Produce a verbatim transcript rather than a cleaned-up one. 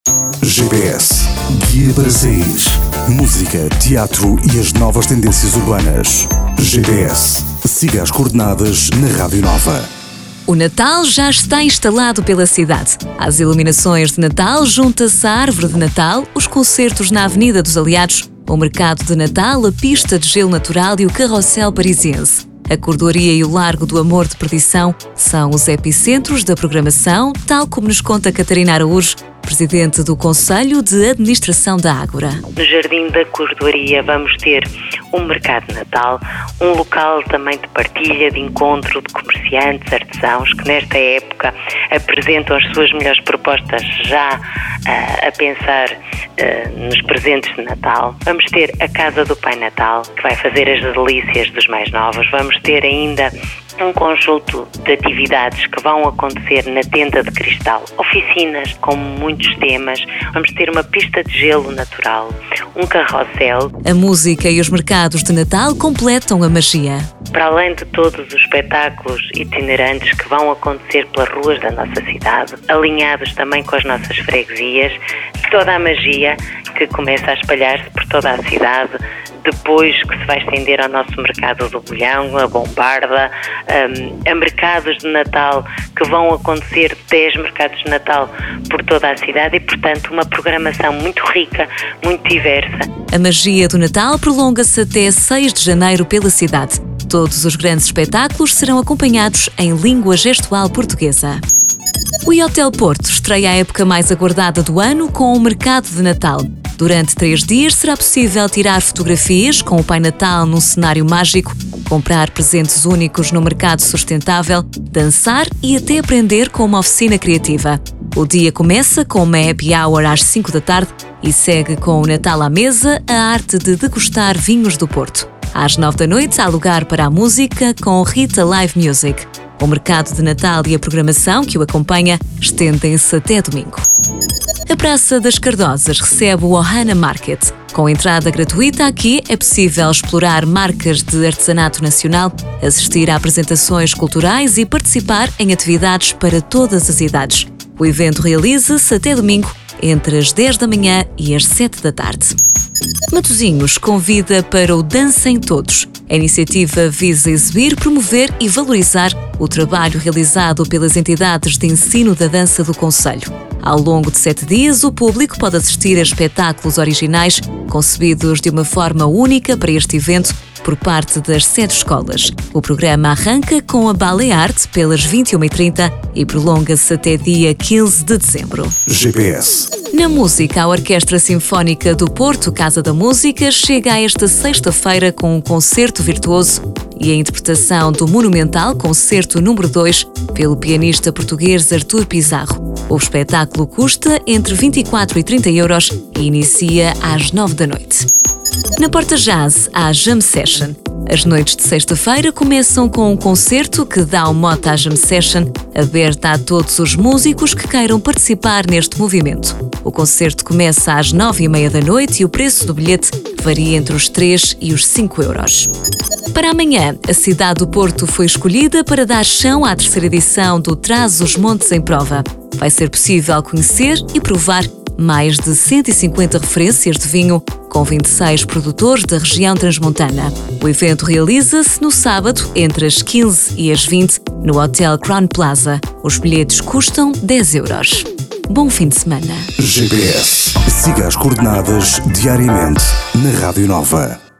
G P S, guia para saís. Música, teatro e as novas tendências urbanas. G P S, siga as coordenadas na Rádio Nova. O Natal já está instalado pela cidade. Às iluminações de Natal junta-se a árvore de Natal, os concertos na Avenida dos Aliados, o mercado de Natal, a pista de gelo natural e o carrossel parisiense. A Cordoaria e o Largo do Amor de Perdição são os epicentros da programação, tal como nos conta Catarina Araújo, presidente do Conselho de Administração da Ágora. No Jardim da Cordoaria vamos ter um mercado de Natal, um local também de partilha, de encontro de comerciantes, artesãos, que nesta época apresentam as suas melhores propostas já uh, a pensar uh, nos presentes de Natal. Vamos ter a Casa do Pai Natal, que vai fazer as delícias dos mais novos. Vamos ter ainda um conjunto de atividades que vão acontecer na Tenda de Cristal, oficinas com muitos temas, vamos ter uma pista de gelo natural, um carrossel. A música e os mercados de Natal completam a magia. Para além de todos os espetáculos itinerantes que vão acontecer pelas ruas da nossa cidade, alinhados também com as nossas freguesias, toda a magia que começa a espalhar-se por toda a cidade, depois que se vai estender ao nosso mercado do Bolhão, a Bombarda, um, a mercados de Natal, que vão acontecer dez mercados de Natal por toda a cidade e, portanto, uma programação muito rica, muito diversa. A magia do Natal prolonga-se até seis de janeiro pela cidade. Todos os grandes espetáculos serão acompanhados em língua gestual portuguesa. O Hotel Porto estreia a época mais aguardada do ano com o mercado de Natal. Durante três dias será possível tirar fotografias com o Pai Natal num cenário mágico, comprar presentes únicos no mercado sustentável, dançar e até aprender com uma oficina criativa. O dia começa com uma happy hour às cinco da tarde e segue com o Natal à mesa, a arte de degustar vinhos do Porto. Às nove da noite há lugar para a música com Rita Live Music. O mercado de Natal e a programação que o acompanha estendem-se até domingo. A Praça das Cardosas recebe o Ohana Market. Com entrada gratuita aqui é possível explorar marcas de artesanato nacional, assistir a apresentações culturais e participar em atividades para todas as idades. O evento realiza-se até domingo, entre as dez da manhã e as sete da tarde. Matosinhos convida para o Dancem Todos. A iniciativa visa exibir, promover e valorizar o trabalho realizado pelas entidades de ensino da dança do concelho. Ao longo de sete dias, o público pode assistir a espetáculos originais concebidos de uma forma única para este evento por parte das sete escolas. O programa arranca com a Ballet Art pelas vinte e uma e trinta e prolonga-se até dia quinze de dezembro. G P S. Na música, a Orquestra Sinfónica do Porto, Casa da Música, chega a esta sexta-feira com um concerto virtuoso e a interpretação do monumental Concerto número dois pelo pianista português Artur Pizarro. O espetáculo custa entre vinte e quatro e trinta euros e inicia às nove da noite. Na Porta Jazz, há Jam Session. As noites de sexta-feira começam com um concerto que dá o mote à Jam Session, aberta a todos os músicos que queiram participar neste movimento. O concerto começa às nove e meia da noite e o preço do bilhete varia entre os três e os cinco euros. Para amanhã, a cidade do Porto foi escolhida para dar chão à terceira edição do Traz os Montes em Prova. Vai ser possível conhecer e provar mais de cento e cinquenta referências de vinho, com vinte e seis produtores da região transmontana. O evento realiza-se no sábado, entre as quinze e as vinte, no Hotel Crown Plaza. Os bilhetes custam dez euros. Bom fim de semana. G P S. Siga as coordenadas diariamente na Rádio Nova.